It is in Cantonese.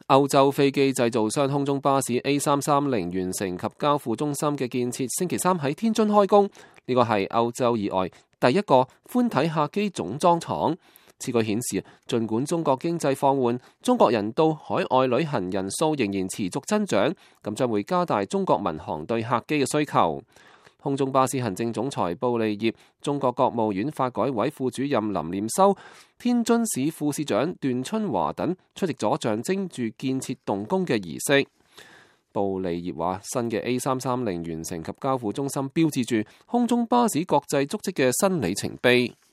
歐洲飛機製造商空中巴士 A330 完成及交付中心嘅建設，星期三喺天津開工。呢個係歐洲以外第一個寬體客機總裝廠。此舉顯示，儘管中國經濟放緩，中國人到海外旅行人數仍然持續增長，咁將會加大中國民航對客機嘅需求。空中巴士行政總裁布利葉、中國國務院發改委副主任林念修、天津市副市長段春華等出席咗象徵住建設動工嘅儀式。布利葉話：新嘅 A330 完成及交付中心標誌住空中巴士國際足跡嘅新里程碑。